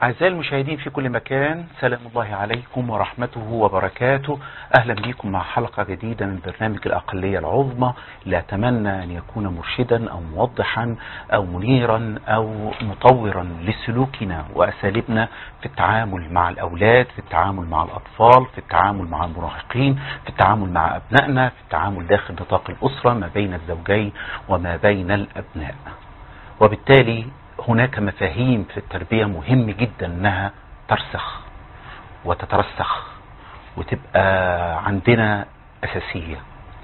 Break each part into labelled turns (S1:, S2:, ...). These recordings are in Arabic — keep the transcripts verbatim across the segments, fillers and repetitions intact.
S1: أعزائي المشاهدين في كل مكان، سلام الله عليكم ورحمته وبركاته. أهلا بكم مع حلقة جديدة من برنامج الأقلية العظمى، اللي أتمنى أن يكون مرشدا أو موضحا أو منيرا أو مطورا لسلوكنا وأساليبنا في التعامل مع الأولاد، في التعامل مع الأطفال، في التعامل مع المراهقين، في التعامل مع أبنائنا، في التعامل داخل نطاق الأسرة ما بين الزوجين وما بين الأبناء. وبالتالي هناك مفاهيم في التربية مهم جدا انها ترسخ وتترسخ وتبقى عندنا اساسية.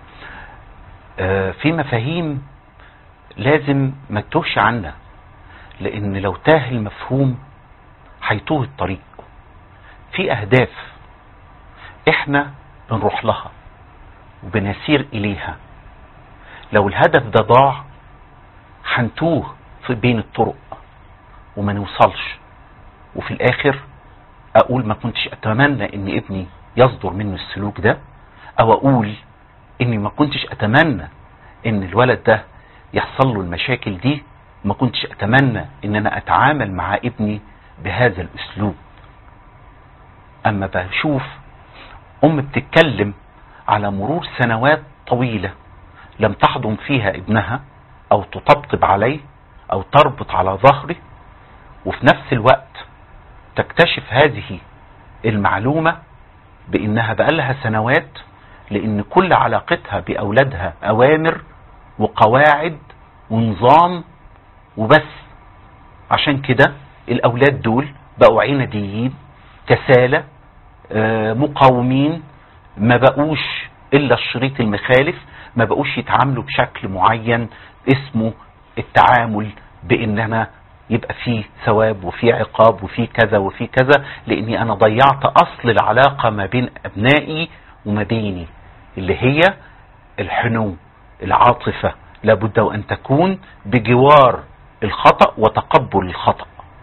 S1: في مفاهيم لازم ما تتوهش عنا، لان لو تاه المفهوم هيتوه الطريق. في اهداف احنا بنروح لها وبنسير اليها، لو الهدف ده ضاع هنتوه في بين الطرق وما نوصلش، وفي الاخر اقول ما كنتش اتمنى ان ابني يصدر منه السلوك ده، او اقول اني ما كنتش اتمنى ان الولد ده يحصل له المشاكل دي، ما كنتش اتمنى ان انا اتعامل مع ابني بهذا الاسلوب. اما بشوف ام بتتكلم على مرور سنوات طويلة لم تحضن فيها ابنها او تطبطب عليه او تربط على ظهره، وفي نفس الوقت تكتشف هذه المعلومة بانها بقالها سنوات، لان كل علاقتها باولادها اوامر وقواعد ونظام وبس. عشان كده الاولاد دول بقوا عناديين، كسالى، مقاومين، ما بقوش الا الشريط المخالف، ما بقوش يتعاملوا بشكل معين اسمه التعامل باننا يبقى فيه ثواب وفيه عقاب وفيه كذا وفيه كذا، لاني انا ضيعت اصل العلاقة ما بين ابنائي وما بيني، اللي هي الحنو، العاطفة، لابد وان تكون بجوار الخطأ وتقبل الخطأ.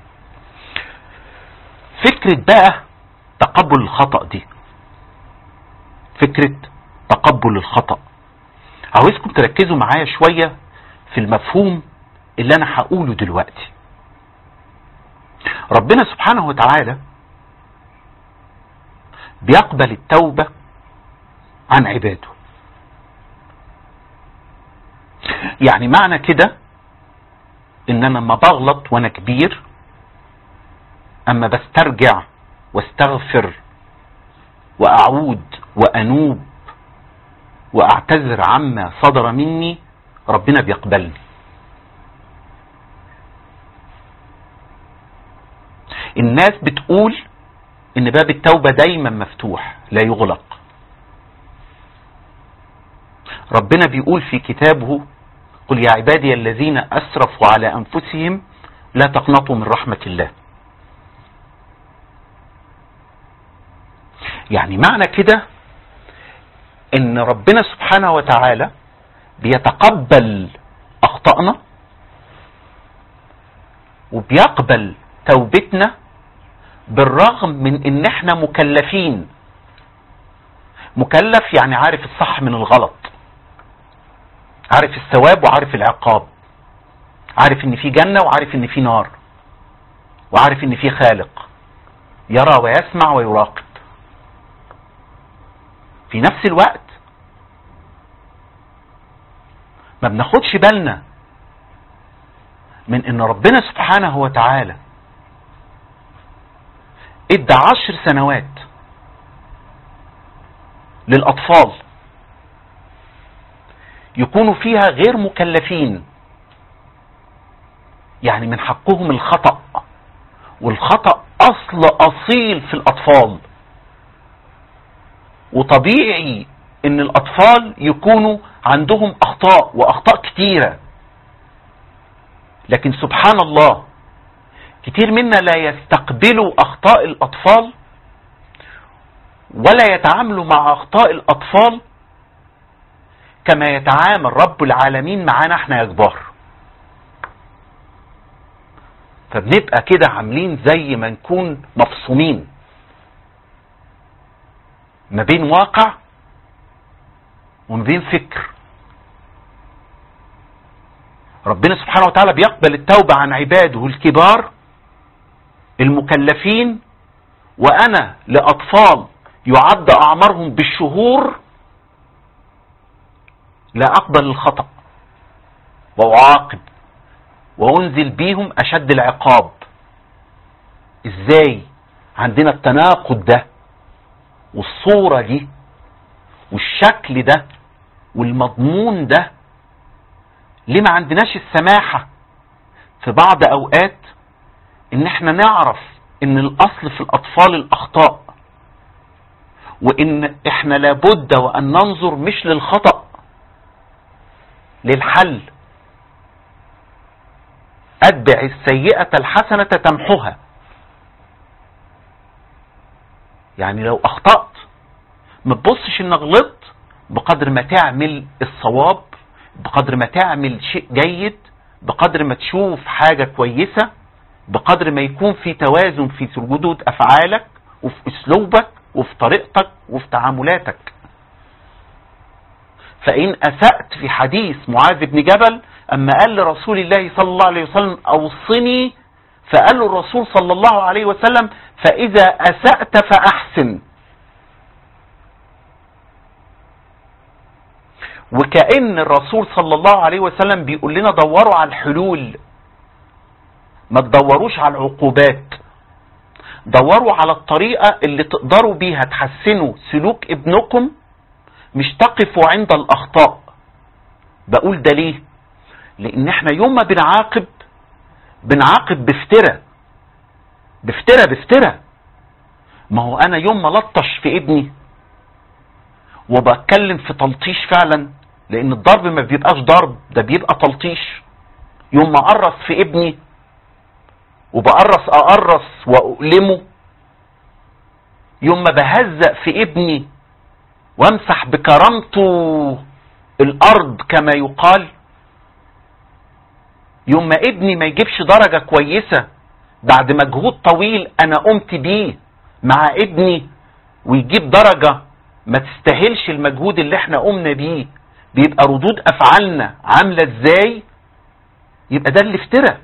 S1: فكرة بقى تقبل الخطأ دي، فكرة تقبل الخطأ، عاوزكم تركزوا معايا شوية في المفهوم اللي انا هقوله دلوقتي. ربنا سبحانه وتعالى بيقبل التوبة عن عباده. يعني معنى كده ان انا لما بغلط وانا كبير، اما بسترجع واستغفر واعود وانوب واعتذر عما صدر مني، ربنا بيقبلني. الناس بتقول ان باب التوبة دايما مفتوح لا يغلق. ربنا بيقول في كتابه: قل يا عبادي الذين اسرفوا على انفسهم لا تقنطوا من رحمة الله. يعني معنى كده ان ربنا سبحانه وتعالى بيتقبل اخطائنا وبيقبل توبتنا، بالرغم من ان احنا مكلفين. مكلف يعني عارف الصح من الغلط، عارف الثواب وعارف العقاب، عارف ان في جنة وعارف ان في نار، وعارف ان في خالق يرى ويسمع ويراقب. في نفس الوقت ما بناخدش بالنا من ان ربنا سبحانه وتعالى ادى عشر سنوات للأطفال يكونوا فيها غير مكلفين، يعني من حقهم الخطأ، والخطأ أصل أصيل في الأطفال، وطبيعي ان الأطفال يكونوا عندهم أخطاء وأخطاء كتيرة. لكن سبحان الله كتير منا لا يستقبلوا أخطاء الأطفال ولا يتعاملوا مع أخطاء الأطفال كما يتعامل رب العالمين معانا احنا يا كبار. فبنبقى كده عاملين زي ما نكون مفصومين ما بين واقع وما بين فكر. ربنا سبحانه وتعالى بيقبل التوبة عن عباده الكبار المكلفين وأنا لأطفال يعد أعمارهم بالشهور لا أقبل الخطأ وأعاقب وأنزل بيهم أشد العقاب. إزاي عندنا التناقض ده والصورة دي والشكل ده والمضمون ده؟ ليه ما عندناش السماحة في بعض أوقات إن احنا نعرف إن الأصل في الأطفال الأخطاء، وإن احنا لابد وأن ننظر مش للخطأ، للحل. أتبع السيئة الحسنة تمحها. يعني لو أخطأت ما تبصش إنك غلطت، بقدر ما تعمل الصواب، بقدر ما تعمل شيء جيد، بقدر ما تشوف حاجة كويسة، بقدر ما يكون في توازن في ردود أفعالك وفي أسلوبك وفي طريقتك وفي تعاملاتك. فإن أسأت في حديث معاذ بن جبل أما قال لرسول الله صلى الله عليه وسلم أوصني، فقال له الرسول صلى الله عليه وسلم فإذا أسأت فأحسن. وكأن الرسول صلى الله عليه وسلم بيقول لنا دوروا على الحلول، ما تدوروش على العقوبات، دوروا على الطريقة اللي تقدروا بيها تحسنوا سلوك ابنكم، مش تقفوا عند الأخطاء. بقول ده ليه؟ لأن احنا يوم ما بنعاقب بنعاقب بفترة بفترة بفترة. ما هو أنا يوم ما لطش في ابني وبتكلم في تلطيش فعلا، لأن الضرب ما بيبقاش ضرب، ده بيبقى تلطيش. يوم ما أقرص في ابني وبقرص أقرص وأؤلمه، يوم ما بهزق في ابني وامسح بكرامته الأرض كما يقال، يوم ما ابني ما يجيبش درجة كويسة بعد مجهود طويل أنا قمت بيه مع ابني ويجيب درجة ما تستاهلش المجهود اللي احنا قمنا بيه، بيبقى ردود أفعالنا عاملة ازاي؟ يبقى ده اللي افترى.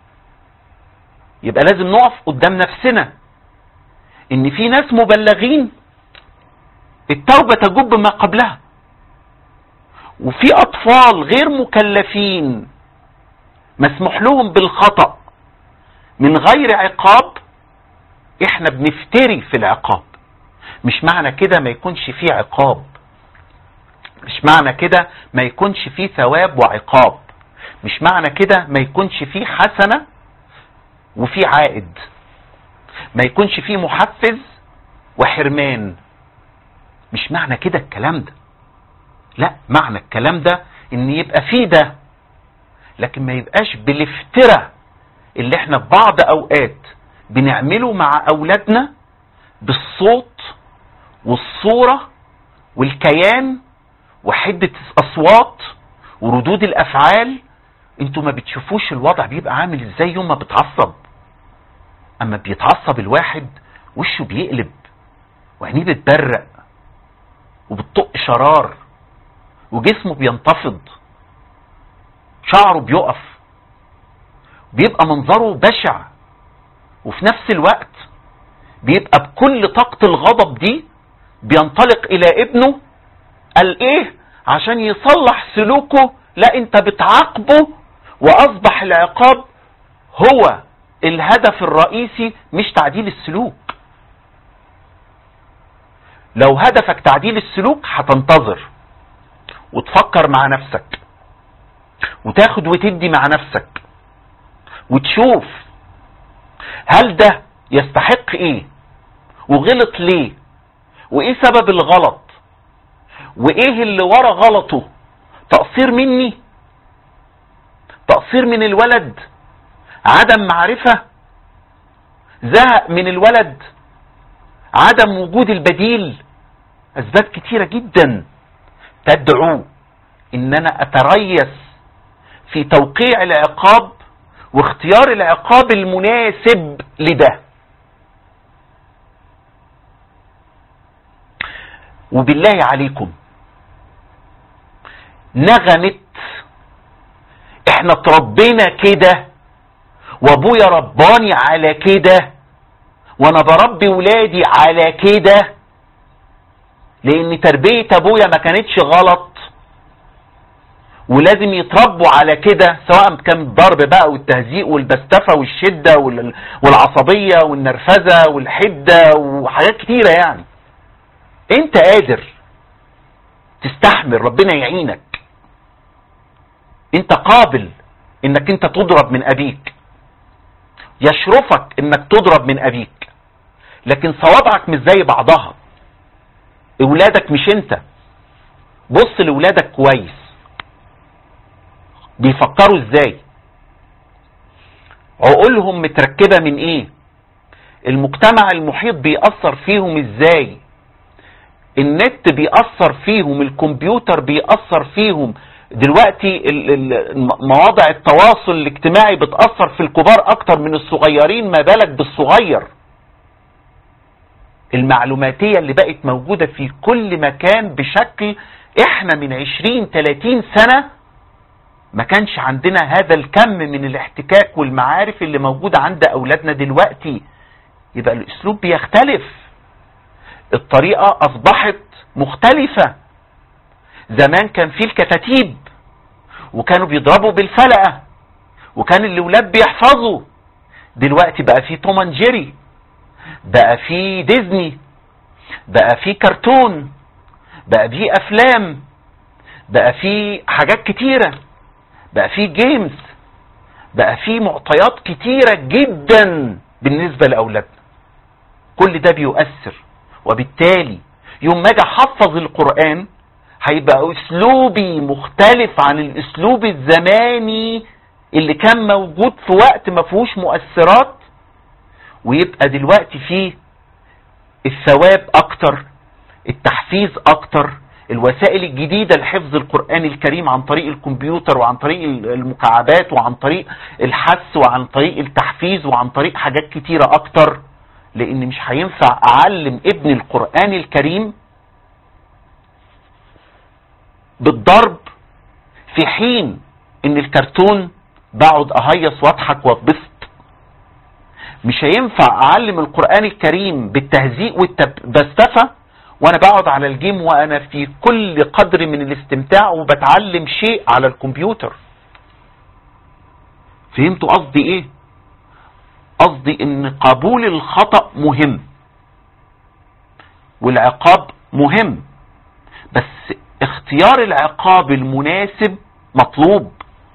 S1: يبقى لازم نقف قدام نفسنا ان في ناس مبلغين التوبة تجب ما قبلها، وفي أطفال غير مكلفين مسموح لهم بالخطأ من غير عقاب. احنا بنفتري في العقاب. مش معنى كده ما يكونش فيه عقاب، مش معنى كده ما يكونش فيه ثواب وعقاب، مش معنى كده ما يكونش فيه حسنة وفيه عائد، ما يكونش فيه محفز وحرمان. مش معنى كده الكلام ده، لا، معنى الكلام ده ان يبقى فيه ده، لكن ما يبقاش بالافتراء اللي احنا في بعض اوقات بنعمله مع اولادنا بالصوت والصورة والكيان وحدة الاصوات وردود الافعال. انتوا ما بتشوفوش الوضع بيبقى عامل ازاي يوم ما بتعصب. اما بيتعصب الواحد وشه بيقلب وعينيه بتبرق وبتطق شرار وجسمه بينتفض، شعره بيقف، بيبقى منظره بشع، وفي نفس الوقت بيبقى بكل طاقة الغضب دي بينطلق الى ابنه. قال ايه؟ عشان يصلح سلوكه. لا، انت بتعاقبه، واصبح العقاب هو الهدف الرئيسي مش تعديل السلوك. لو هدفك تعديل السلوك هتنتظر وتفكر مع نفسك وتاخد وتدي مع نفسك وتشوف هل ده يستحق ايه وغلط ليه وايه سبب الغلط وايه اللي ورا غلطه. تقصير مني، تقصير من الولد، عدم معرفة، زهق من الولد، عدم وجود البديل. اسباب كتيرة جدا تدعو ان انا اتريث في توقيع العقاب واختيار العقاب المناسب لده. وبالله عليكم نغمت احنا اتربينا كده وابويا رباني على كده وانا بربي ولادي على كده، لان تربية ابويا ما كانتش غلط ولازم يتربوا على كده، سواء كان الضرب بقى والتهزيء والبستفة والشدة والعصبية والنرفزة والحدة وحاجات كتيرة. يعني انت قادر تستحمل، ربنا يعينك، انت قابل انك انت تضرب من ابيك، يشرفك انك تضرب من ابيك، لكن صوابعك مش زي بعضها. اولادك مش انت. بص لولادك كويس بيفكروا ازاي، عقولهم متركبة من ايه، المجتمع المحيط بيأثر فيهم ازاي، النت بيأثر فيهم، الكمبيوتر بيأثر فيهم. دلوقتي مواضع التواصل الاجتماعي بتأثر في الكبار اكتر من الصغيرين، ما بالك بالصغير. المعلوماتية اللي بقت موجودة في كل مكان بشكل احنا من عشرين تلاتين سنة ما كانش عندنا هذا الكم من الاحتكاك والمعارف اللي موجودة عند اولادنا دلوقتي. يبقى الاسلوب بيختلف، الطريقة اصبحت مختلفة. زمان كان في الكتاتيب وكانوا بيضربوا بالفلقة وكان الاولاد بيحفظوا. دلوقتي بقى في توم اند جيري، بقى في ديزني، بقى في كرتون، بقى في افلام، بقى في حاجات كتيرة، بقى في جيمز، بقى في معطيات كتيرة جدا بالنسبة لأولادنا. كل ده بيؤثر، وبالتالي يوم ما اجي احفظ القرآن هيبقى اسلوبي مختلف عن الاسلوب الزماني اللي كان موجود في وقت ما فيهوش مؤثرات، ويبقى دلوقتي فيه الثواب اكتر، التحفيز اكتر، الوسائل الجديدة لحفظ القرآن الكريم عن طريق الكمبيوتر وعن طريق المكعبات وعن طريق الحث وعن طريق التحفيز وعن طريق حاجات كتيرة اكتر. لان مش هينفع اعلم ابن القرآن الكريم بالضرب في حين ان الكرتون بقعد اهيص واضحك واتبسط. مش هينفع اعلم القرآن الكريم بالتهزيء والبستفة وانا بقعد على الجيم وانا في كل قدر من الاستمتاع وبتعلم شيء على الكمبيوتر. فهمتوا قصدي ايه؟ قصدي ان قبول الخطأ مهم والعقاب مهم، بس اختيار العقاب المناسب مطلوب.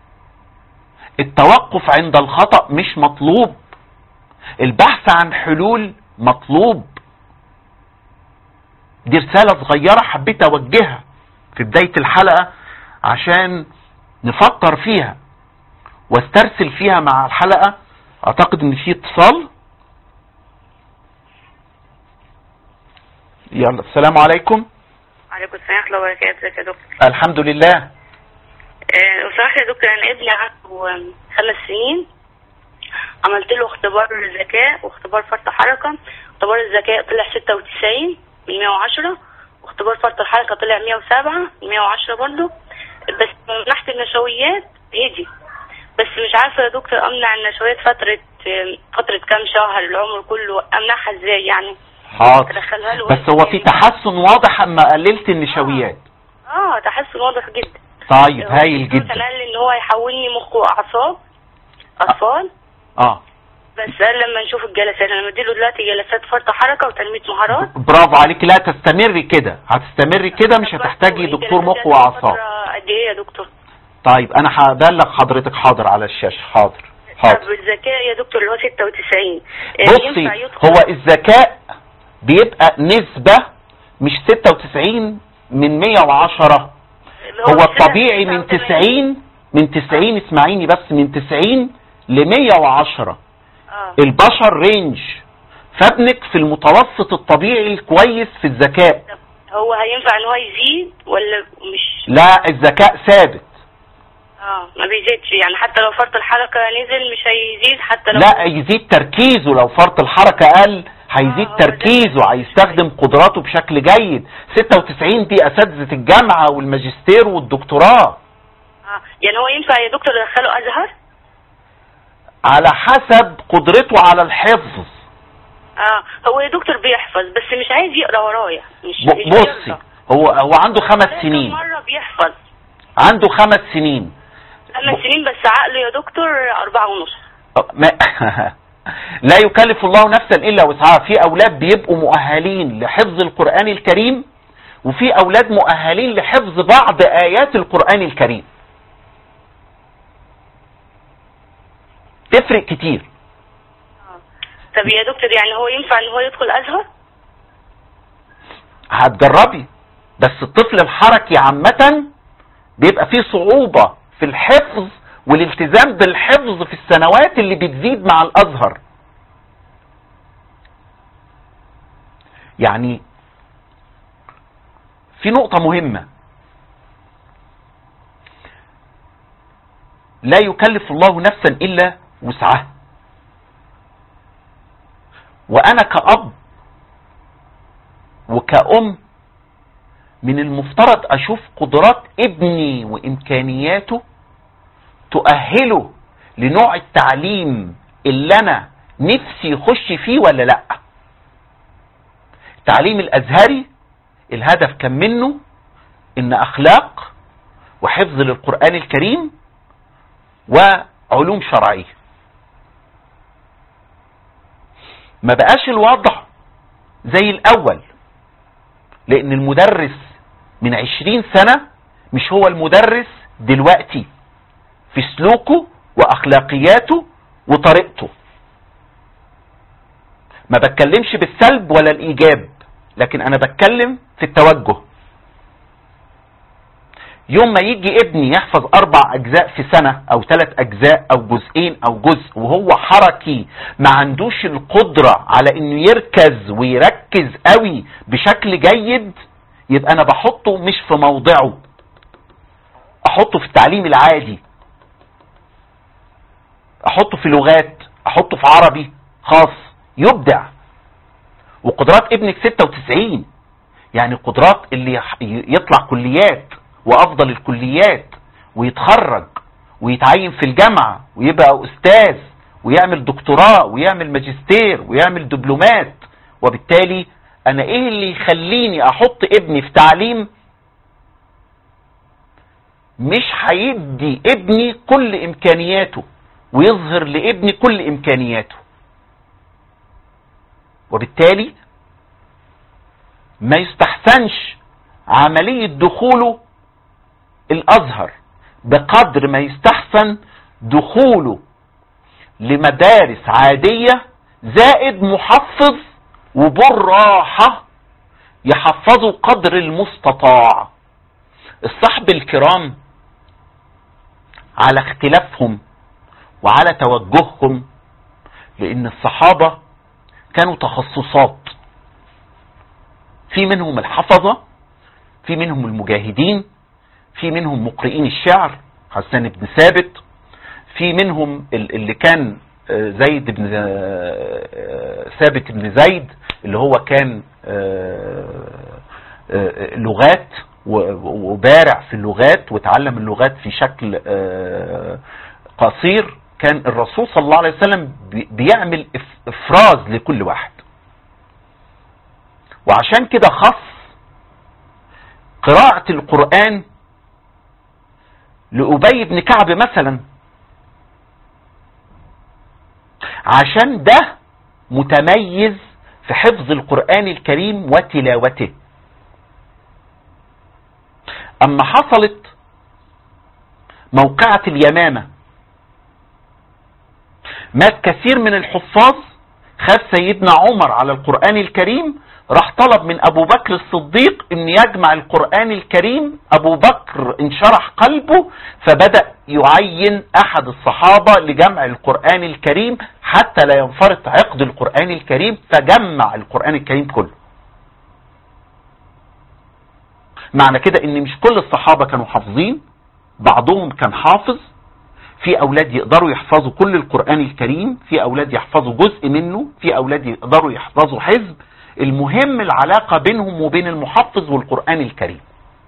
S1: التوقف عند الخطأ مش مطلوب، البحث عن حلول مطلوب. دي رسالة صغيرة حبيت اوجهها في بداية الحلقة عشان نفكر فيها واسترسل فيها مع الحلقة. اعتقد ان في اتصال. يلا، السلام عليكم.
S2: وعليكم السلام ورحمة الله وبركاته. ازيك يا دكتور؟
S1: الحمد لله.
S2: لو سمحت يا دكتور، انا ابني عنده خمس سنين، عملت له اختبار ذكاء واختبار فرط حركة. اختبار الذكاء طلع ستة وتسعين من مية وعشرة، واختبار فرط الحركة طلع مية وسبعة من مية وعشرة برضه، بس من ناحية النشويات هدي. بس مش عارفة يا دكتور امنع النشويات فترة فترة كام شهر، العمر كله امنعها ازاي يعني؟
S1: حاضر، بس هو في تحسن واضح اما قللت النشويات.
S2: اه, آه تحسن واضح جدا.
S1: طيب هايل جدا.
S2: قال لي ان هو هيحولني مخ واعصاب اطفال.
S1: اه
S2: بس قال لما نشوف الجلسات، انا مديله دلوقتي جلسات فرط حركه وتنميه مهارات.
S1: برافو عليك. لا تستمري كده، هتستمري كده، مش هتحتاجي دكتور مخ واعصاب.
S2: قد ايه يا دكتور؟
S1: طيب انا هبلغ حضرتك. حاضر على الشاشه. حاضر حاضر.
S2: طب الذكاء يا دكتور اللي هو ستة وتسعين،
S1: بصي هو الذكاء بيبقى نسبة مش ستة وتسعين من مية وعشرة، هو الطبيعي من تسعين من تسعين اسمعيني بس، من تسعين ل مية وعشرة.
S2: آه.
S1: البشر رينج، فابنك في المتوسط الطبيعي الكويس في الذكاء.
S2: هو هينفع ان هو يزيد ولا مش؟
S1: لا الذكاء ثابت.
S2: اه ما بيزيدش يعني، حتى لو فرط الحركة نزل مش هيزيد؟ حتى لو
S1: لا يزيد تركيزه، لو فرط الحركة قل هيزيد آه تركيزه، هيستخدم قدراته بشكل جيد. ستة وتسعين دي اساتذة الجامعة والماجستير والدكتوراه.
S2: اه يعني هو ينفع يا دكتور ادخله ازهر؟
S1: على حسب قدرته على الحفظ.
S2: اه هو يا دكتور بيحفظ بس مش عايز يقرا ورايا، مش مش
S1: بصي
S2: بيرضى.
S1: هو هو عنده خمس سنين.
S2: مرة بيحفظ.
S1: عنده خمس سنين.
S2: خمس سنين بس عقله يا دكتور أربعة ونص.
S1: ما لا يكلف الله نفسا إلا وسعها. في أولاد بيبقوا مؤهلين لحفظ القرآن الكريم، وفي أولاد مؤهلين لحفظ بعض آيات القرآن الكريم. تفرق كتير.
S2: طب يا دكتور يعني هو ينفع ان هو يدخل أزهر؟
S1: هتجربي، بس الطفل الحركي عامة بيبقى فيه صعوبة في الحفظ والالتزام بالحفظ في السنوات اللي بتزيد مع الأزهر. يعني في نقطة مهمة، لا يكلف الله نفسا إلا وسعها. وأنا كأب وكأم من المفترض أشوف قدرات ابني وإمكانياته تؤهله لنوع التعليم اللي أنا نفسي يخش فيه ولا لأ. التعليم الأزهري الهدف كان منه إن أخلاق وحفظ للقرآن الكريم وعلوم شرعية. ما بقاش الوضع زي الأول، لأن المدرس من عشرين سنة مش هو المدرس دلوقتي في سلوكه وأخلاقياته وطريقته. ما بتكلمش بالسلب ولا الإيجاب، لكن أنا بتكلم في التوجه. يوم ما يجي ابني يحفظ أربع أجزاء في سنة أو ثلاث أجزاء أو جزئين أو جزء وهو حركي ما عندوش القدرة على إنه يركز ويركز قوي بشكل جيد، يبقى أنا بحطه مش في موضعه، أحطه في التعليم العادي، أحطه في لغات، أحطه في عربي خاص يبدع. وقدرات ابنك ستة وتسعين، يعني قدرات اللي يطلع كليات وأفضل الكليات ويتخرج ويتعين في الجامعة ويبقى أستاذ ويعمل دكتوراه ويعمل ماجستير ويعمل دبلومات. وبالتالي أنا إيه اللي يخليني أحط ابني في تعليم مش هيدي ابني كل إمكانياته ويظهر لابني كل إمكانياته؟ وبالتالي ما يستحسنش عملية دخوله الأزهر بقدر ما يستحسن دخوله لمدارس عادية زائد محفظ وبالراحة يحفظوا قدر المستطاع. الصحب الكرام على اختلافهم وعلى توجههم، لأن الصحابة كانوا تخصصات، في منهم الحفظة، في منهم المجاهدين، في منهم مقرئين الشعر حسان بن ثابت، في منهم اللي كان زيد بن ثابت بن زيد اللي هو كان لغات وبارع في اللغات وتعلم اللغات في شكل قصير. كان الرسول صلى الله عليه وسلم بيعمل افراز لكل واحد، وعشان كده خص قراءة القرآن لأبي بن كعب مثلا، عشان ده متميز في حفظ القرآن الكريم وتلاوته. أما حصلت موقعة اليمامة مات كثير من الحفاظ، خاف سيدنا عمر على القرآن الكريم، راح طلب من أبو بكر الصديق أن يجمع القرآن الكريم. أبو بكر انشرح قلبه فبدأ يعين أحد الصحابة لجمع القرآن الكريم حتى لا ينفرط عقد القرآن الكريم، فجمع القرآن الكريم كله. معنى كده ان مش كل الصحابة كانوا حافظين، بعضهم كان حافظ. في أولاد يقدروا يحفظوا كل القرآن الكريم، في أولاد يحفظوا جزء منه، في أولاد يقدروا يحفظوا حزب. المهم العلاقة بينهم وبين المحفظ والقرآن الكريم.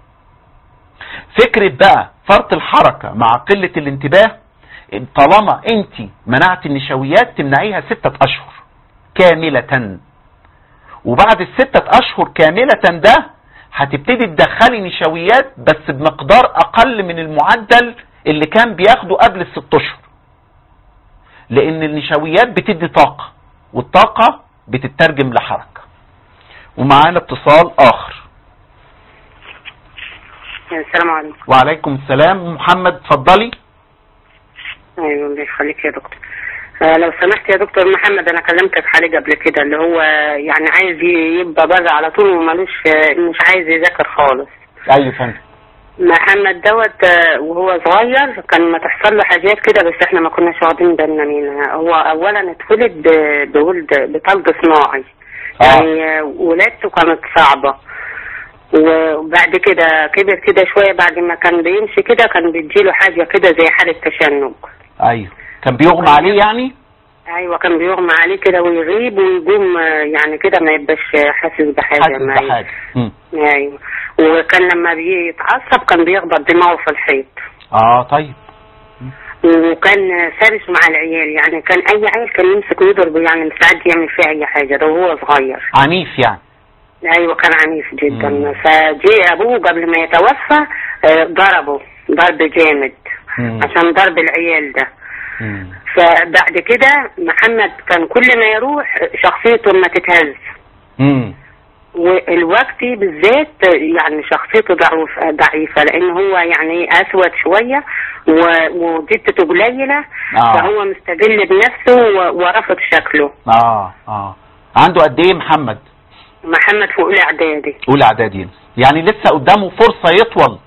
S1: فكرة بقى فرط الحركة مع قلة الانتباه، طالما انت منعت النشويات تمنعيها ستة أشهر كاملة. وبعد الستة اشهر كاملة ده هتبتدي تدخلي نشويات بس بمقدار اقل من المعدل اللي كان بياخده قبل الست اشهر، لان النشويات بتدي طاقة، والطاقة بتترجم لحركة. ومعانا اتصال اخر.
S3: السلام عليكم.
S1: وعليكم السلام. محمد اتفضلي.
S3: ايوه الله يخليك يا دكتور. آه لو سمحت يا دكتور محمد، انا كلمتك في حاجه قبل كده، اللي هو يعني عايز يبقى بره على طول ومالوش، مش عايز يذاكر خالص.
S1: ايوه فهمت.
S3: محمد دوت وهو صغير كان ما تحصل له حاجات كده، بس احنا ما كناش واخدين بالنا منها. هو اولا اتولد بولد بطلق صناعي، يعني ولادته كانت صعبه، وبعد كده كبر كده شويه، بعد ما كان بيمشي كده كان بتجيله حاجه كده زي حاله تشنج.
S1: ايوه كان بيغمى عليه يعني.
S3: ايوه كان بيغمى عليه كده ويغيب ويقوم، يعني كده ما يبقاش حاسس بحاجه.
S1: حاسس بحاجه.
S3: ايوه. وكان لما بيتعصب كان بيخبط دماغه في الحيط.
S1: اه طيب.
S3: وكان سارس مع العيال، يعني كان اي عيل كان يمسك ويضرب، يعني ساعات يعمل فيه اي حاجه ده وهو صغير.
S1: عنيف يعني.
S3: ايوه كان عنيف جدا. فجي ابوه قبل ما يتوفى ضربه ضرب جامد مم. عشان ضرب العيال ده. مم. فبعد كده محمد كان كل ما يروح شخصيته ما تتهز. امم والوقت بالذات يعني شخصيته ضعيفه ضعيفه لان هو يعني اسود شويه وجدته قليله. آه. فهو مستقل بنفسه ورفض شكله.
S1: اه اه عنده قد ايه محمد؟
S3: محمد في اولى اعدادي.
S1: اولى اعدادي يعني لسه قدامه فرصه يطول.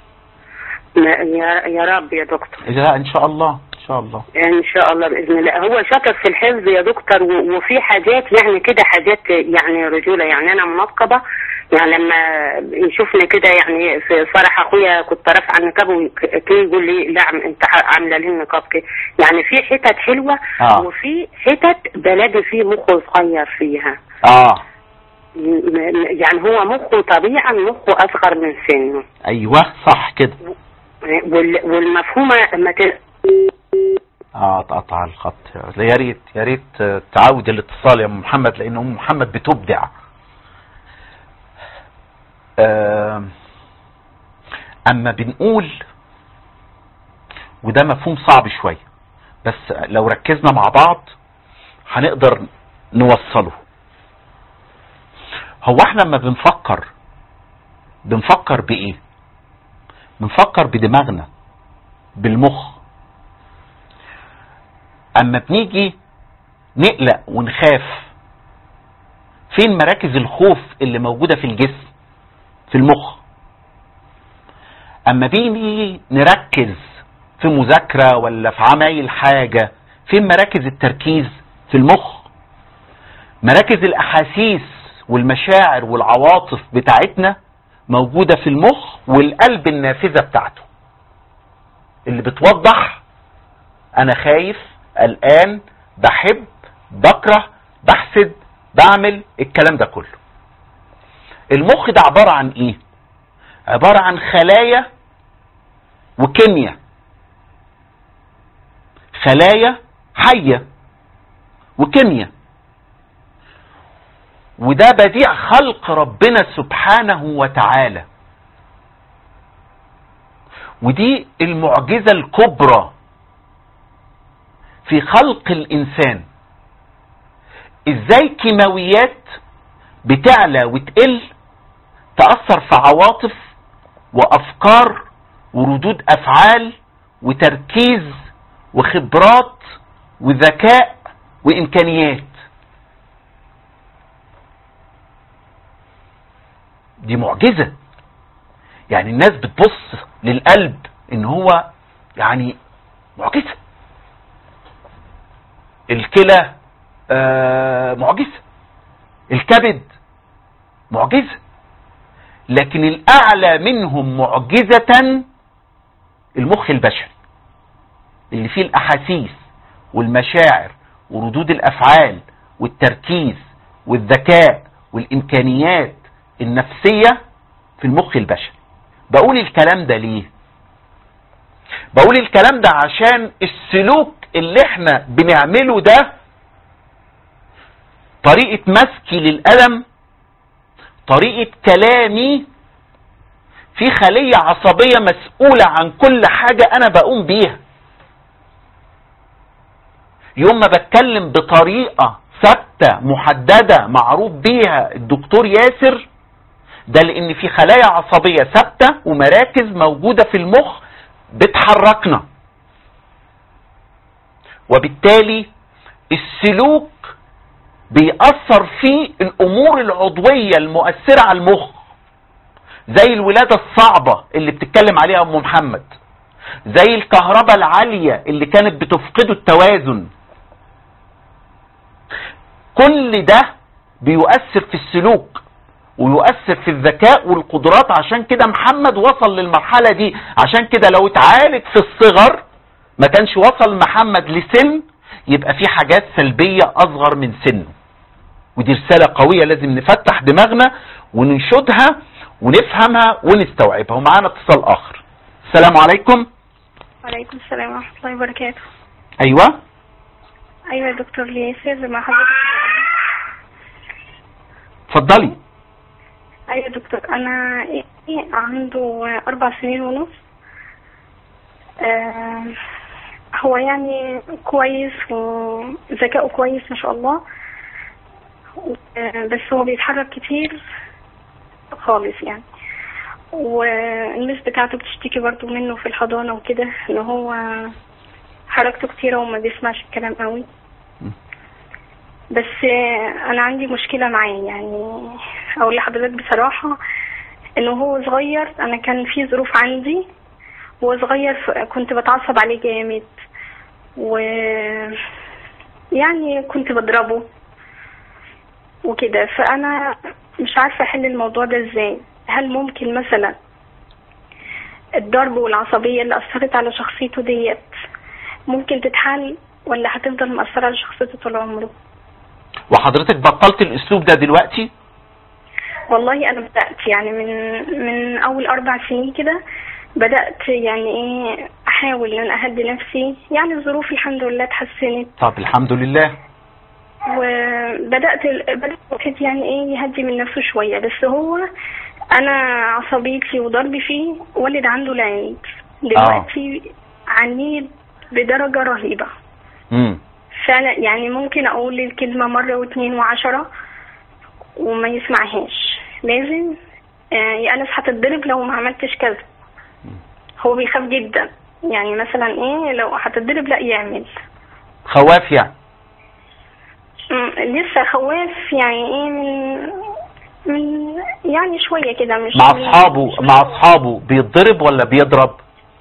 S3: يا يا رب يا دكتور.
S1: لا ان شاء الله ان شاء الله
S3: ان شاء الله باذن الله. هو شاطر في الحفظ يا دكتور، وفي حاجات يعني كده حاجات يعني رجوله. يعني انا منقبه، يعني لما يشوفني كده يعني في فرح اخويا كنت رافعه النقاب وكي يقول لي لا انت عامله لي النقاب كده. يعني في حتت حلوه. آه. وفي حتت بلاقي فيه مخه صغير فيها.
S1: اه
S3: يعني هو مخه طبيعا مخه اصغر من سنه.
S1: ايوه صح كده.
S3: والمفهومه ما ت...
S1: اه اتقطع الخط. يا ريت يا ريت تعود الاتصال يا ام محمد، لان ام محمد بتبدع. آه اما بنقول، وده مفهوم صعب شويه بس لو ركزنا مع بعض هنقدر نوصله. هو احنا لما بنفكر بنفكر بايه؟ بنفكر بدماغنا، بالمخ. اما بنيجي نقلق ونخاف، فين مراكز الخوف اللي موجودة في الجسم؟ في المخ. اما بنيجي نركز في مذاكرة ولا في عمايل حاجة، فين مراكز التركيز؟ في المخ. مراكز الاحاسيس والمشاعر والعواطف بتاعتنا موجودة في المخ والقلب النافذة بتاعته اللي بتوضح انا خايف، قلقان، بحب، بكره، بحسد، بعمل الكلام ده كله. المخ ده عبارة عن ايه؟ عبارة عن خلايا وكيمياء، خلايا حية وكيمياء. وده بديع خلق ربنا سبحانه وتعالى، ودي المعجزة الكبرى في خلق الإنسان. إزاي كيماويات بتعلى وتقل تأثر في عواطف وأفكار وردود أفعال وتركيز وخبرات وذكاء وإمكانيات. دي معجزة. يعني الناس بتبص للقلب ان هو يعني معجزة، الكلى آه معجزة، الكبد معجزة، لكن الأعلى منهم معجزة المخ البشري اللي فيه الأحاسيس والمشاعر وردود الأفعال والتركيز والذكاء والإمكانيات النفسية في المخ البشري. بقول الكلام ده ليه؟ بقول الكلام ده عشان السلوك اللي احنا بنعمله ده طريقة مسكي للقلم، طريقة كلامي، في خلية عصبية مسؤولة عن كل حاجة أنا بقوم بيها. يوم ما بتكلم بطريقة ثابتة محددة معروف بيها الدكتور ياسر، ده لأن في خلايا عصبية ثابتة ومراكز موجودة في المخ بتحركنا، وبالتالي السلوك بيأثر في الأمور العضوية المؤثرة على المخ، زي الولادة الصعبة اللي بتتكلم عليها أم محمد، زي الكهرباء العالية اللي كانت بتفقده التوازن. كل ده بيؤثر في السلوك ويؤثر في الذكاء والقدرات. عشان كده محمد وصل للمرحلة دي. عشان كده لو اتعالج في الصغر ما كانش وصل محمد لسن يبقى في حاجات سلبية أصغر من سنه. ودي رسالة قوية لازم نفتح دماغنا وننشدها ونفهمها ونستوعبها. ومعانا اتصال آخر. السلام عليكم.
S4: وعليكم السلام ورحمة الله وبركاته.
S1: أيوة
S4: أيوة يا دكتور ياسر، مع حضرتك.
S1: اتفضلي.
S4: أيوة يا دكتور، أنا إيه عنده أربع سنين ونص. آه هو يعني كويس وذكاؤه كويس ما شاء الله، آه بس هو بيتحرك كتير خالص يعني، والمس بتاعته بتشتكي برضو منه في الحضانة وكده، ان هو حركته كتيرة وما بيسمعش الكلام قوي. بس انا عندي مشكلة معاه، يعني اقول لحضرتك بصراحة انه هو صغير، انا كان في ظروف عندي وهو صغير كنت بتعصب عليه جامد، و يعني كنت بضربه وكده، فانا مش عارفة احل الموضوع ده ازاي. هل ممكن مثلا الضرب والعصبية اللي اثرت على شخصيته ديت ممكن تتحل، ولا هتفضل مأثرة على شخصيته طول عمره؟
S1: وحضرتك بطلت الاسلوب ده دلوقتي؟
S4: والله انا بدأت يعني من من اول اربع سنين كده، بدأت يعني ايه احاول ان انا اهدي نفسي، يعني الظروف الحمد لله اتحسنت.
S1: طب الحمد لله.
S4: وبدأت بدأت الواحد يعني ايه يهدي من نفسه شوية، بس هو انا عصبيتي وضربي فيه ولد عنده العنيد دلوقتي. آه. عنيد بدرجة رهيبة.
S1: امم
S4: فانا يعني ممكن اقول الكلمة مرة واثنين وعشرة وما يسمعهاش، لازم آه يا انس هتتضرب لو ما عملتش كذا. هو بيخاف جدا، يعني مثلا ايه لو هتتضرب لا يعمل.
S1: خواف يعني؟
S4: لسه خواف يعني ايه من من يعني شوية كده. مش
S1: مع اصحابه مع اصحابه بيتضرب ولا بيضرب؟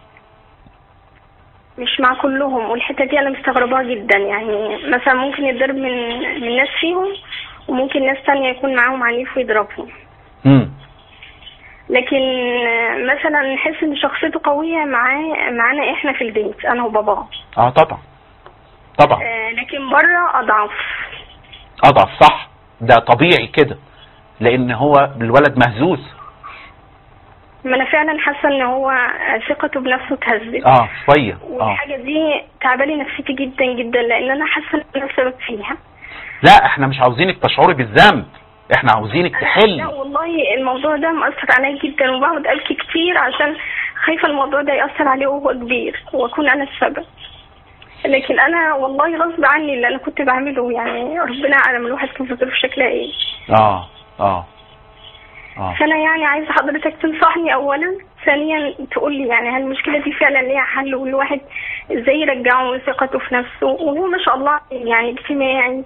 S4: مش مع كلهم، والحتة دي انا مستغرباها جدا. يعني مثلا ممكن يتضرب من من ناس فيهم، وممكن ناس تانية يكون معاهم عنيف ويضربهم.
S1: امم
S4: لكن مثلا نحس ان شخصيته قوية معاه معانا احنا في البيت، انا وباباه.
S1: اه طبعا طبعا.
S4: آه لكن بره اضعف.
S1: اضعف صح، ده طبيعي كده، لان هو الولد مهزوز.
S4: ما انا فعلا حاسه ان هو ثقته بنفسه اتهزت.
S1: اه شويه. اه
S4: والحاجه دي تعبالي نفسيتي جدا جدا، لان انا حاسه ان انا سبب فيها.
S1: لا احنا مش عاوزينك تشعري بالذنب، احنا عاوزينك تحلي.
S4: لا والله الموضوع ده مأثر عليا جدا، وبقعد ابكي كتير عشان خايفه الموضوع ده يأثر عليه وهو كبير واكون انا السبب. لكن انا والله غصب عني اللي انا كنت بعمله، يعني ربنا اعلم الواحد كان في ظروف شكلها ايه.
S1: اه اه اه
S4: فانا يعني عايزه حضرتك تنصحني اولا، ثانيا تقول لي يعني هل المشكله دي فعلا ليها حل، والواحد ازاي يرجعه ثقته في نفسه. وهو ما شاء الله يعني اجتماعي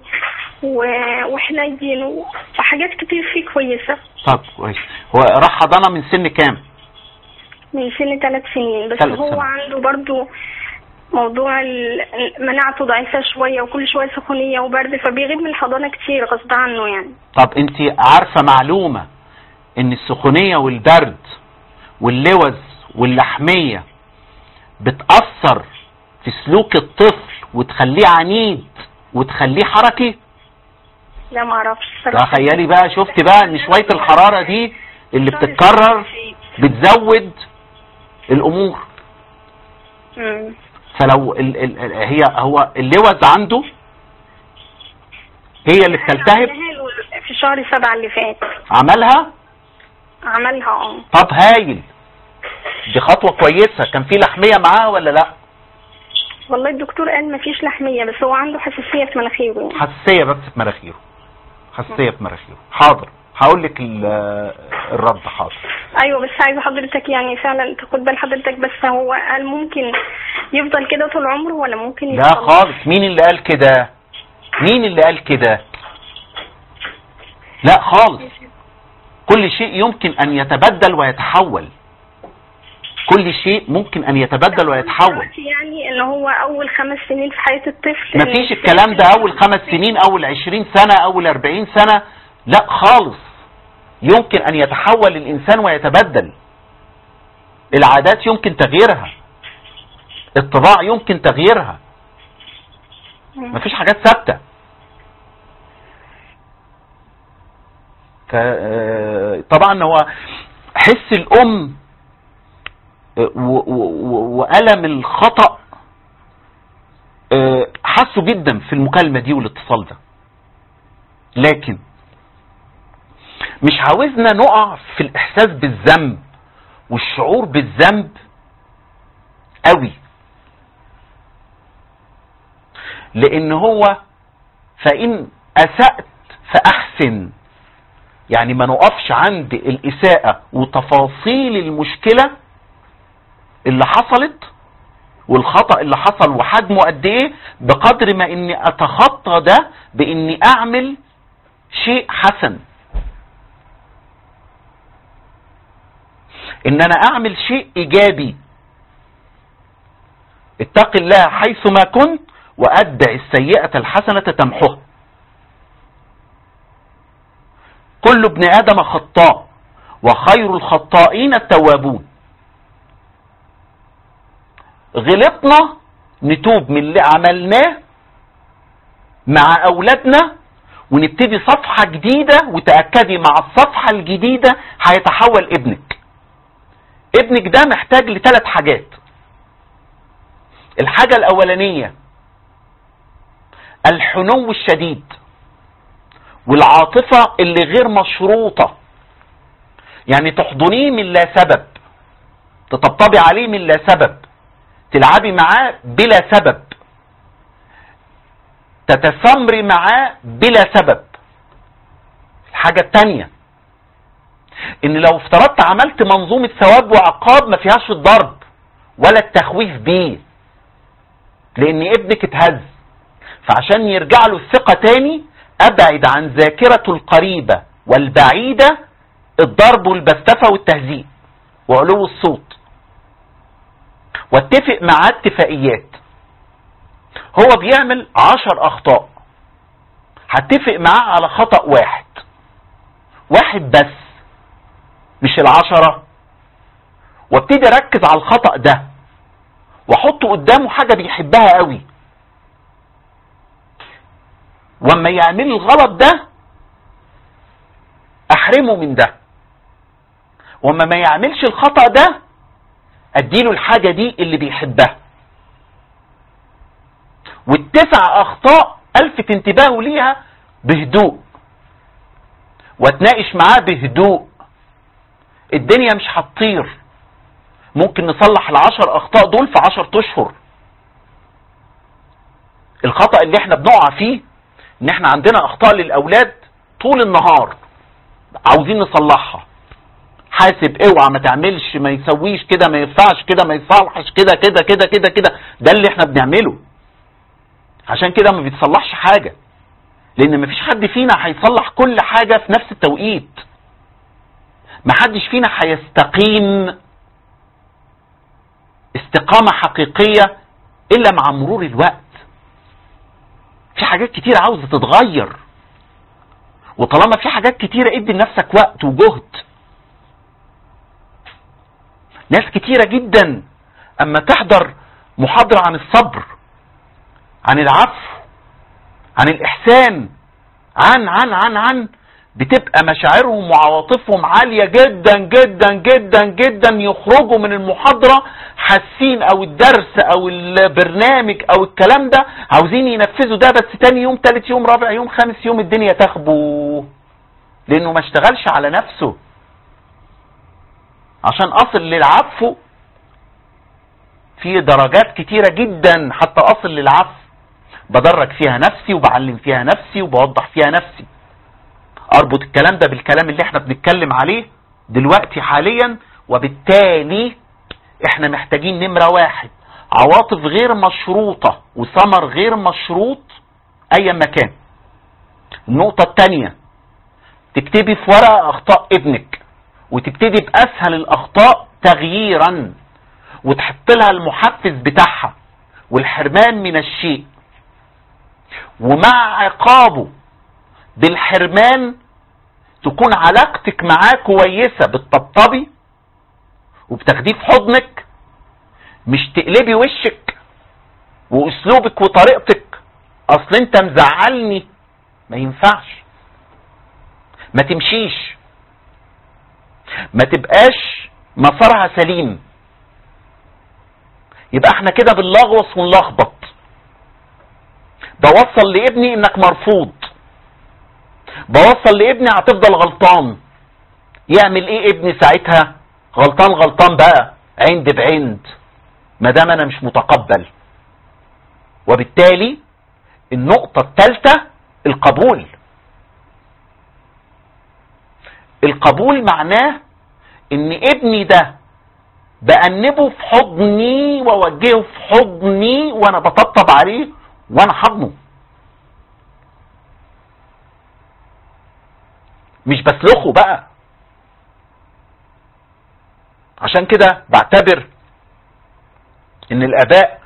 S4: وحنين وحاجات كتير فيه كويسه.
S1: طب كويس. هو راح حضانه من سن كام؟
S4: من سن ثلاث سنين بس. هو
S1: سنة.
S4: عنده برضو موضوع مناعته ضعيفه شويه، وكل شويه سخونيه وبرد، فبيغيب من الحضانه كتير غصب عنه يعني.
S1: طب انت عارفه معلومه ان السخونيه والبرد واللوز واللحميه بتأثر في سلوك الطفل وتخليه عنيد وتخليه حركي؟
S4: لا ما اعرفش.
S1: تخيلي بقى، شفت بقى ان شويه الحراره دي اللي بتتكرر بتزود الامور.
S4: امم
S1: فلو ال ال هي هو اللوز عنده هي اللي بتلتهب
S4: في شهر سبعة اللي فات.
S1: عملها
S4: عملها اه.
S1: طب هايل، دي خطوة كويسة. كان في لحمية معاها ولا لا؟
S4: والله الدكتور قال مفيش لحمية، بس هو عنده حساسية في مناخيره يعني.
S1: حساسية بس في مناخيره، حساسية في مناخيره. حاضر، هقول لك الرد. حاضر.
S4: ايوه بس عايزه حضرتك يعني فعلا تاخد بال حضرتك، بس هو قال ممكن يفضل كده طول عمره ولا ممكن
S1: لا خالص. مين اللي قال كده؟ مين اللي قال كده؟ لا خالص. كل شيء يمكن ان يتبدل ويتحول. كل شيء ممكن ان يتبدل ويتحول.
S4: يعني ان هو اول خمس سنين في حياة الطفل
S1: مفيش الكلام ده اول خمس سنين، اول عشرين سنة، اول اربعين سنة. لا خالص. يمكن ان يتحول الانسان ويتبدل. العادات يمكن تغييرها، الطباع يمكن تغييرها، مفيش حاجات ثابتة. طبعا هو حس الام وألم الخطأ حسوا جدا في المكالمة دي والاتصال ده، لكن مش عاوزنا نقع في الإحساس بالذنب والشعور بالذنب قوي، لأن هو فإن أسأت فأحسن. يعني ما نقفش عند الإساءة وتفاصيل المشكلة اللي حصلت والخطأ اللي حصل وحجمه قد ايه، بقدر ما اني اتخطى ده باني اعمل شيء حسن، ان انا اعمل شيء ايجابي. اتق الله حيثما كنت واتبع السيئة الحسنة تمحها. كل ابن ادم خطاء وخير الخطائين التوابون. غلطنا نتوب من اللي عملناه مع اولادنا ونبتدي صفحة جديدة، وتأكدي مع الصفحة الجديدة هيتحول ابنك. ابنك ده محتاج لثلاث حاجات. الحاجة الاولانية الحنو الشديد والعاطفة اللي غير مشروطة، يعني تحضنيه من لا سبب، تطبطبي عليه من لا سبب، تلعبي معاه بلا سبب، تتسمري معاه بلا سبب. الحاجة التانية ان لو افترضت عملت منظومة ثواب وعقاب ما فيهاش الضرب ولا التخويف بيه، لان ابنك اتهز، فعشان يرجع له الثقة تاني ابعد عن ذاكرته القريبة والبعيدة الضرب والبستفة والتهزيء وعلو الصوت، واتفق معاه اتفاقيات. هو بيعمل عشر اخطاء، هتفق معاه على خطأ واحد واحد بس مش العشرة، وابتدي اركز على الخطأ ده واحطه قدامه حاجة بيحبها قوي، واما يعمل الغلط ده احرمه من ده، واما ما يعملش الخطأ ده اديله الحاجة دي اللي بيحبها. والتسع اخطاء الفت انتباهه ليها بهدوء واتناقش معاه بهدوء. الدنيا مش هتطير، ممكن نصلح العشر اخطاء دول في عشر اشهر. الخطأ اللي احنا بنقع فيه ان احنا عندنا اخطاء للاولاد طول النهار عاوزين نصلحها. حاسب، اوعى، ما تعملش، ما يسويش كده، ما ينفعش كده، ما يصلحش كده كده كده كده كده. ده اللي احنا بنعمله. عشان كده ما بيتصلحش حاجة، لان ما فيش حد فينا هيصلح كل حاجة في نفس التوقيت. ما حدش فينا هيستقيم استقامة حقيقية الا مع مرور الوقت. في حاجات كتير عاوزة تتغير، وطالما في حاجات كتيرة ادي لنفسك وقت وجهد. ناس كتيرة جدا اما تحضر محاضرة عن الصبر، عن العفو، عن الاحسان، عن عن عن عن بتبقى مشاعرهم وعواطفهم عالية جدا جدا جدا جدا، يخرجوا من المحاضرة حاسين او الدرس او البرنامج او الكلام ده عاوزين ينفذوا ده، بس تاني يوم تالت يوم رابع يوم خامس يوم الدنيا تخبو، لانه ما اشتغلش على نفسه. عشان اصل للعفو في درجات كتيرة جدا، حتى اصل للعفو بدرج فيها نفسي وبعلم فيها نفسي وبوضح فيها نفسي. اربط الكلام ده بالكلام اللي احنا بنتكلم عليه دلوقتي حاليا. وبالتالي احنا محتاجين نمرة واحد عواطف غير مشروطة وثمر غير مشروط اي مكان. النقطة التانية تكتبي في ورقة اخطاء ابنك، وتبتدي باسهل الاخطاء تغييرا، وتحط لها المحفز بتاعها والحرمان من الشيء، ومع عقابه بالحرمان تكون علاقتك معاه كويسة، بتطبطبي وبتاخديه في حضنك، مش تقلبي وشك واسلوبك وطريقتك اصل انت مزعلني. ما ينفعش، ما تمشيش، ما تبقاش مسارها سليم. يبقى احنا كده بنلغوص ونلخبط. بوصل لابني انك مرفوض، بوصل لابني هتفضل غلطان. يعمل ايه ابني ساعتها؟ غلطان غلطان بقى، عند بعند، ما دام انا مش متقبل. وبالتالي النقطة الثالثة القبول. القبول معناه ان ابني ده بأنبه في حضني ووجهه في حضني وانا بطبطب عليه وانا حضنه، مش بسلخه بقى. عشان كده بعتبر ان الاباء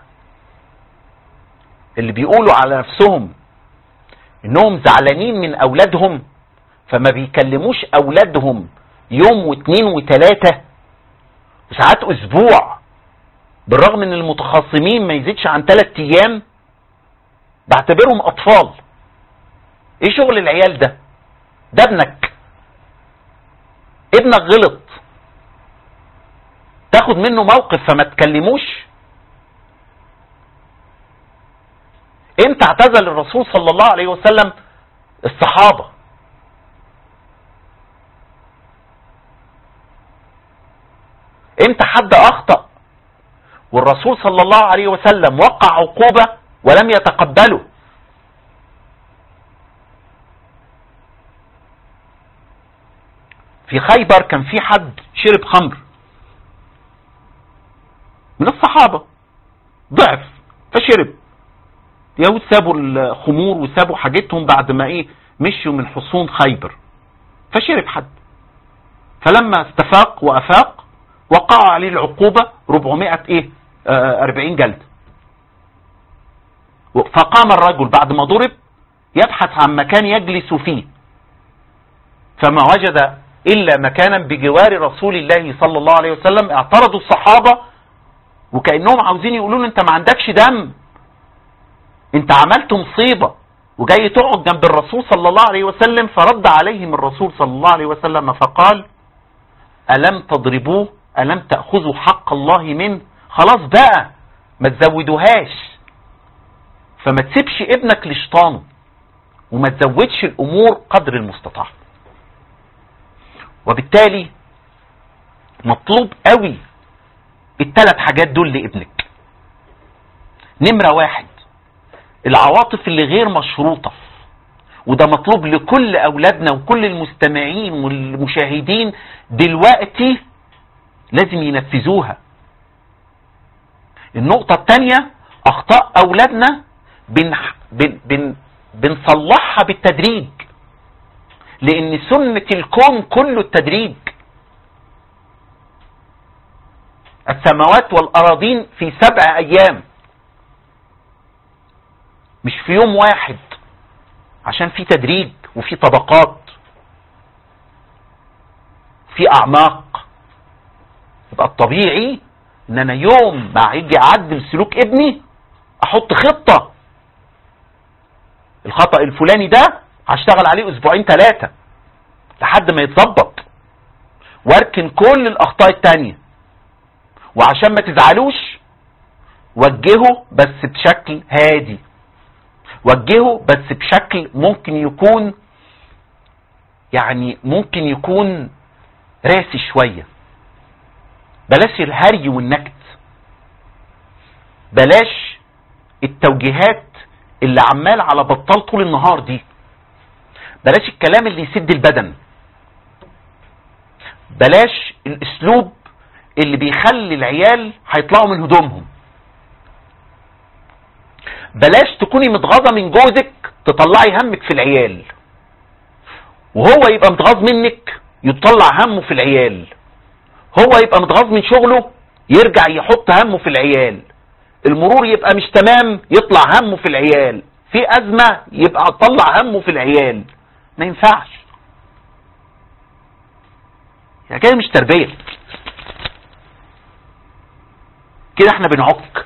S1: اللي بيقولوا على نفسهم انهم زعلانين من اولادهم فما بيكلموش اولادهم يوم واثنين وثلاثة وساعات اسبوع، بالرغم ان المتخاصمين ما يزيدش عن ثلاث ايام، بعتبرهم اطفال. ايه شغل العيال ده؟ ده ابنك، ابنك غلط، تاخد منه موقف فما تكلموش؟ امتى اعتزل الرسول صلى الله عليه وسلم الصحابة؟ امتى حد اخطأ والرسول صلى الله عليه وسلم وقع عقوبة ولم يتقبله؟ في خيبر كان في حد شرب خمر من الصحابة، ضعف فشرب. يهود سابوا الخمور وسابوا حاجتهم بعد ما ايه مشوا من حصون خيبر، فشرب حد، فلما استفاق وافاق وقع عليه العقوبة أربعمائة ايه آه أربعين جلد. فقام الرجل بعد ما ضرب يبحث عن مكان يجلس فيه، فما وجد إلا مكانا بجوار رسول الله صلى الله عليه وسلم. اعترضوا الصحابة وكأنهم عاوزين يقولوا له انت ما عندكش دم، انت عملت مصيبة وجاي تقعد جنب الرسول صلى الله عليه وسلم. فرد عليهم الرسول صلى الله عليه وسلم فقال ألم تضربوه؟ ألم تأخذوا حق الله منه؟ خلاص بقى ما تزودوهاش. فما تسيبش ابنك لشيطانه وما تزودش الأمور قدر المستطاع. وبالتالي مطلوب قوي الثلاث حاجات دول لابنك. نمرة واحد العواطف اللي غير مشروطة، وده مطلوب لكل أولادنا وكل المستمعين والمشاهدين دلوقتي لازم ينفذوها. النقطة الثانية أخطاء أولادنا بن بن بن بنصلحها بالتدريج، لأن سنة الكون كله التدريج. السماوات والأراضين في سبع أيام، مش في يوم واحد، عشان في تدريج وفي طبقات في أعماق. يبقى الطبيعي ان انا يوم ما هيجي اعدل سلوك ابني احط خطة. الخطأ الفلاني ده هشتغل عليه اسبوعين ثلاثة، لحد ما يتظبط، واركن كل الاخطاء التانية. وعشان ما تزعلوش وجهه بس بشكل هادي، وجهه بس بشكل ممكن يكون يعني ممكن يكون راسي شوية. بلاش الهري والنكت، بلاش التوجيهات اللي عمال على بطال طول النهار دي، بلاش الكلام اللي يسد البدن، بلاش الاسلوب اللي بيخلي العيال هيطلعوا من هدومهم، بلاش تكوني متغاظة من جوزك تطلعي همك في العيال، وهو يبقى متغاظ منك يطلع همه في العيال، هو يبقى متغاظ من شغله يرجع يحط همه في العيال، المرور يبقى مش تمام يطلع همه في العيال، في أزمة يبقى طلع همه في العيال. ما ينفعش يعني كده، مش تربية كده، احنا بنعك.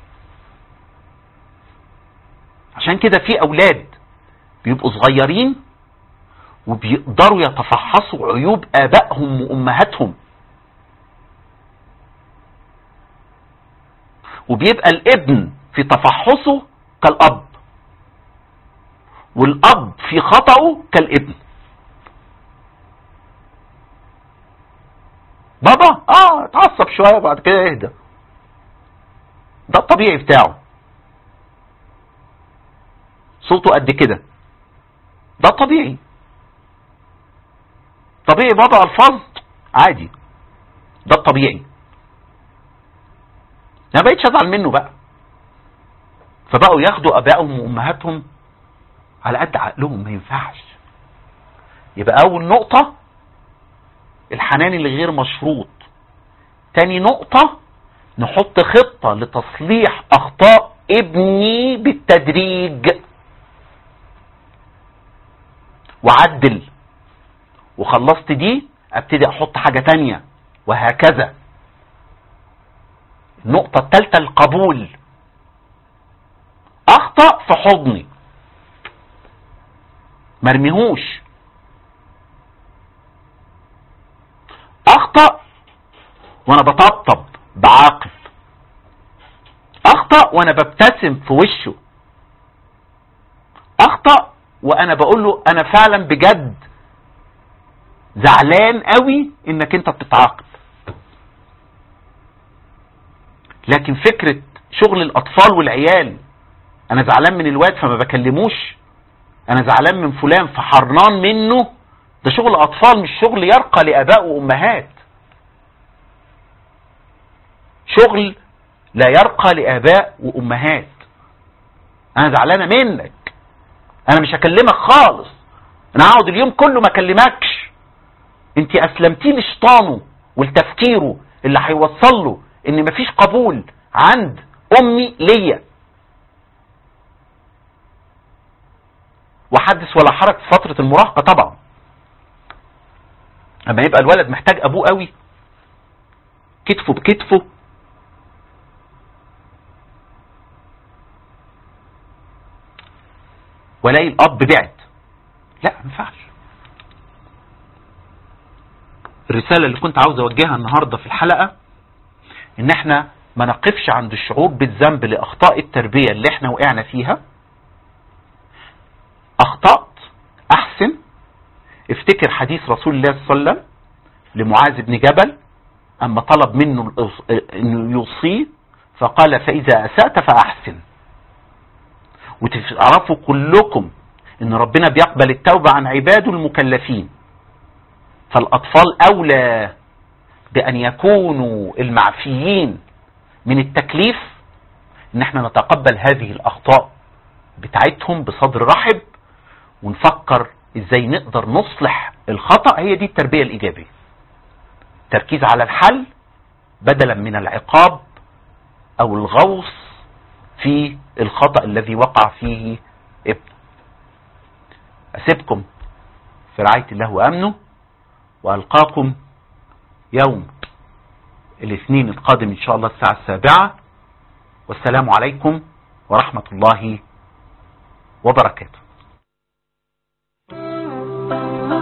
S1: عشان كده في أولاد بيبقوا صغيرين وبيقدروا يتفحصوا عيوب آبائهم وأمهاتهم، وبيبقى الابن في تفحصه كالأب، والأب في خطأه كالابن. بابا اه اتعصب شوية وبعد كده يهدى، ده الطبيعي بتاعه، صوته قد كده، ده طبيعي طبيعي. بابا الفاظ عادي، ده الطبيعي. انا بقيتش ازعل منه بقى، فبقوا ياخدوا ابائهم وامهاتهم على قد عقلهم. ما ينفعش. يبقى اول نقطة الحنان الغير مشروط. تاني نقطة نحط خطة لتصليح اخطاء ابني بالتدريج، وعدل، وخلصت دي ابتدي احط حاجة تانية، وهكذا. النقطة الثالثة القبول. اخطأ في حضني، مرميهوش. اخطأ وانا بطبطب بعاقل، اخطأ وانا ببتسم في وشه، اخطأ وانا بقول له انا فعلا بجد زعلان قوي انك انت بتتعاقب. لكن فكرة شغل الاطفال والعيال، انا زعلان من الواد فما بكلموش، انا زعلان من فلان فحرنان منه، ده شغل اطفال، مش شغل يرقى لاباء وامهات، شغل لا يرقى لاباء وامهات. انا زعلانه منك، انا مش هكلمك خالص، انا هقعد اليوم كله ما اكلمكش. انت اسلمتي لشيطانه والتفكيره اللي هيوصل له ان مفيش قبول عند امي ليا. وحدث ولا حرج في فترة المراهقة طبعا، اما يبقى الولد محتاج ابوه قوي، كتفه بكتفه، ولاقي الاب بعد، لا ما ينفعش. الرسالة اللي كنت عاوز اوجهها النهاردة في الحلقة ان احنا ما نقفش عند الشعور بالذنب لاخطاء التربية اللي احنا وقعنا فيها. اخطأت احسن. افتكر حديث رسول الله صلى الله عليه وسلم لمعاذ بن جبل اما طلب منه انه يوصيه فقال فاذا اسأت فاحسن. وتعرفوا كلكم ان ربنا بيقبل التوبة عن عباده المكلفين، فالاطفال اولى بان يكونوا المعفيين من التكليف، ان احنا نتقبل هذه الاخطاء بتاعتهم بصدر رحب، ونفكر ازاي نقدر نصلح الخطأ. هي دي التربية الايجابية، تركيز على الحل بدلا من العقاب او الغوص في الخطأ الذي وقع فيه ابن. اسيبكم في رعاية الله وامنه، والقاكم يوم الاثنين القادم ان شاء الله الساعة السابعة، والسلام عليكم ورحمة الله وبركاته.